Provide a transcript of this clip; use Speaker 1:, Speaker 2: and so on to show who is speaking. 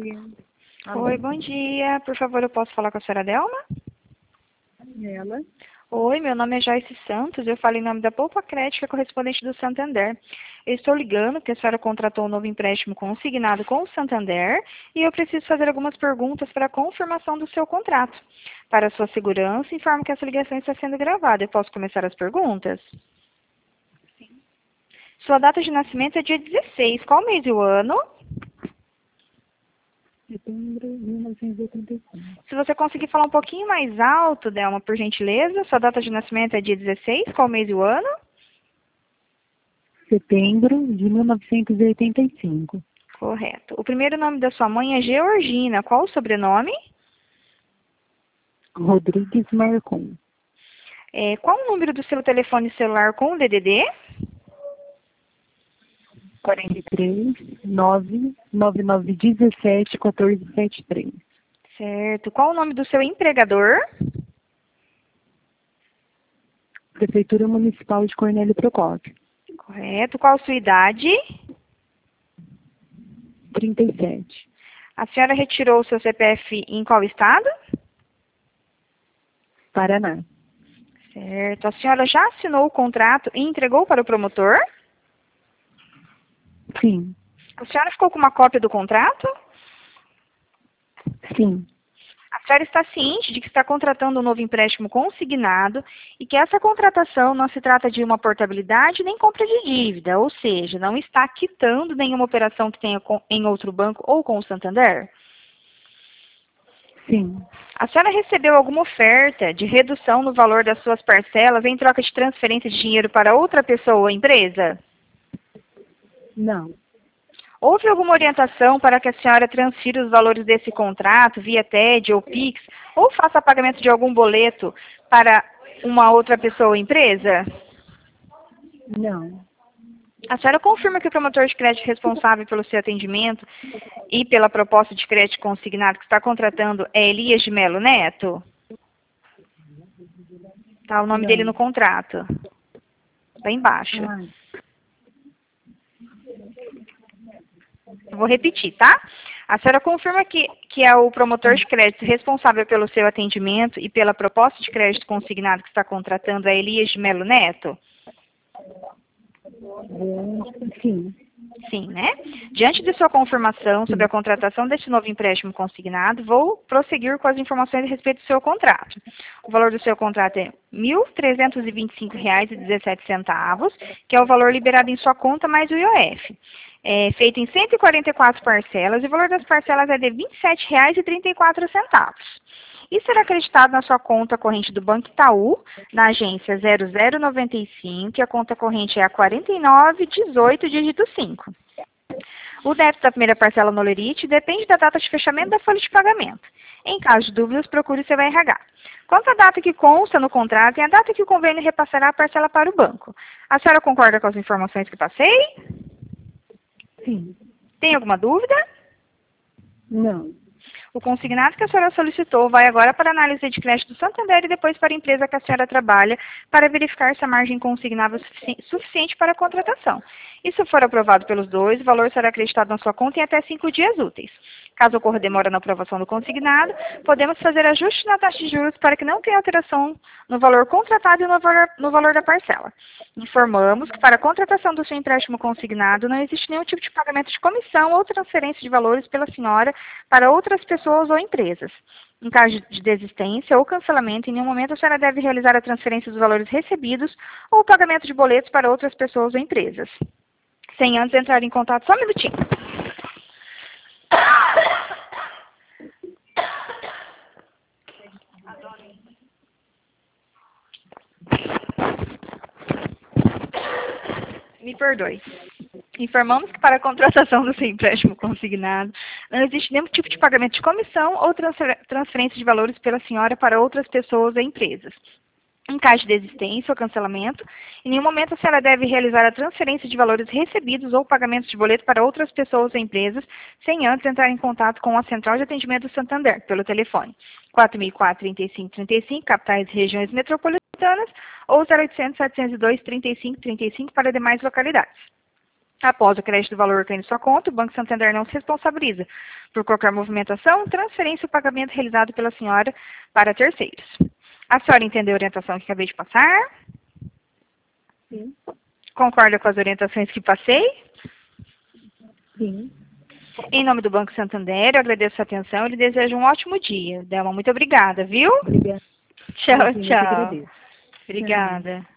Speaker 1: dia.
Speaker 2: Oi, bom dia. Por favor, eu posso falar com a senhora Delma?
Speaker 1: Ela?
Speaker 2: Oi, meu nome é Joyce Santos, eu falo em nome da Poupa Crédito, correspondente do Santander. Eu estou ligando porque a senhora contratou um novo empréstimo consignado com o Santander e eu preciso fazer algumas perguntas para a confirmação do seu contrato. Para sua segurança, informo que essa ligação está sendo gravada. Eu posso começar as perguntas?
Speaker 1: Sim.
Speaker 2: Sua data de nascimento é dia 16. Qual mês e o ano?
Speaker 1: Setembro de 1985.
Speaker 2: Se você conseguir falar um pouquinho mais alto, Delma, por gentileza. Sua data de nascimento é dia 16. Qual mês e o ano?
Speaker 1: Setembro de 1985.
Speaker 2: Correto. O primeiro nome da sua mãe é Georgina. Qual o sobrenome?
Speaker 1: Rodrigues Marcon.
Speaker 2: Qual o número do seu telefone celular com o DDD?
Speaker 1: 43 99917 1473.
Speaker 2: Certo. Qual o nome do seu empregador?
Speaker 1: Prefeitura Municipal de Cornélio Procópio.
Speaker 2: Correto. Qual a sua idade?
Speaker 1: 37.
Speaker 2: A senhora retirou o seu CPF em qual estado?
Speaker 1: Paraná.
Speaker 2: Certo. A senhora já assinou o contrato e entregou para o promotor?
Speaker 1: Sim.
Speaker 2: A senhora ficou com uma cópia do contrato?
Speaker 1: Sim.
Speaker 2: A senhora está ciente de que está contratando um novo empréstimo consignado e que essa contratação não se trata de uma portabilidade nem compra de dívida, ou seja, não está quitando nenhuma operação que tenha em outro banco ou com o Santander?
Speaker 1: Sim.
Speaker 2: A senhora recebeu alguma oferta de redução no valor das suas parcelas em troca de transferência de dinheiro para outra pessoa ou empresa?
Speaker 1: Não.
Speaker 2: Houve alguma orientação para que a senhora transfira os valores desse contrato via TED ou Pix, ou faça pagamento de algum boleto para uma outra pessoa ou empresa?
Speaker 1: Não.
Speaker 2: A senhora confirma que o promotor de crédito responsável pelo seu atendimento e pela proposta de crédito consignado que está contratando é Elias de Melo Neto? Está o nome dele
Speaker 1: Não.
Speaker 2: no contrato. Está embaixo.
Speaker 1: Ah,
Speaker 2: Eu vou repetir, tá? A senhora confirma que é o promotor de crédito responsável pelo seu atendimento e pela proposta de crédito consignado que está contratando é Elias de Melo Neto?
Speaker 1: sim.
Speaker 2: Sim, né? Diante de sua confirmação sobre a contratação deste novo empréstimo consignado, vou prosseguir com as informações a respeito do seu contrato. O valor do seu contrato é R$ 1.325,17, que é o valor liberado em sua conta mais o IOF. É feito em 144 parcelas e o valor das parcelas é de R$ 27,34. E será acreditado na sua conta corrente do Banco Itaú, na agência 0095, e a conta corrente é a 4918, dígito 5. O débito da primeira parcela no Lerite depende da data de fechamento da folha de pagamento. Em caso de dúvidas, procure o seu RH. Quanto à data que consta no contrato, é a data que o convênio repassará a parcela para o banco. A senhora concorda com as informações que passei?
Speaker 1: Sim.
Speaker 2: Tem alguma dúvida?
Speaker 1: Não.
Speaker 2: O consignado que a senhora solicitou vai agora para a análise de crédito do Santander e depois para a empresa que a senhora trabalha para verificar se a margem consignável é suficiente para a contratação. E se for aprovado pelos dois, o valor será acreditado na sua conta em até 5 dias úteis. Caso ocorra demora na aprovação do consignado, podemos fazer ajuste na taxa de juros para que não tenha alteração no valor contratado e no valor da parcela. Informamos que para a contratação do seu empréstimo consignado não existe nenhum tipo de pagamento de comissão ou transferência de valores pela senhora para outras pessoas ou empresas. Em caso de desistência ou cancelamento, em nenhum momento a senhora deve realizar a transferência dos valores recebidos ou o pagamento de boletos para outras pessoas ou empresas. Sem antes entrar em contato, só um minutinho. Me perdoe. Informamos que para a contratação do seu empréstimo consignado, não existe nenhum tipo de pagamento de comissão ou transferência de valores pela senhora para outras pessoas ou empresas. Em caso de desistência ou cancelamento, em nenhum momento a senhora deve realizar a transferência de valores recebidos ou pagamentos de boleto para outras pessoas ou empresas, sem antes entrar em contato com a Central de Atendimento do Santander, pelo telefone 4004-3535, capitais e regiões metropolitanas, ou 0800-702-3535 para demais localidades. Após o crédito do valor caindo em sua conta, o Banco Santander não se responsabiliza por qualquer movimentação, transferência ou pagamento realizado pela senhora para terceiros. A senhora entendeu a orientação que acabei de passar?
Speaker 1: Sim.
Speaker 2: Concorda com as orientações que passei?
Speaker 1: Sim.
Speaker 2: Em nome do Banco Santander, eu agradeço a atenção e lhe desejo um ótimo dia. Delma, muito obrigada, viu?
Speaker 1: Obrigada.
Speaker 2: Tchau,
Speaker 1: Eu que
Speaker 2: tchau.
Speaker 1: agradeço.
Speaker 2: Obrigada.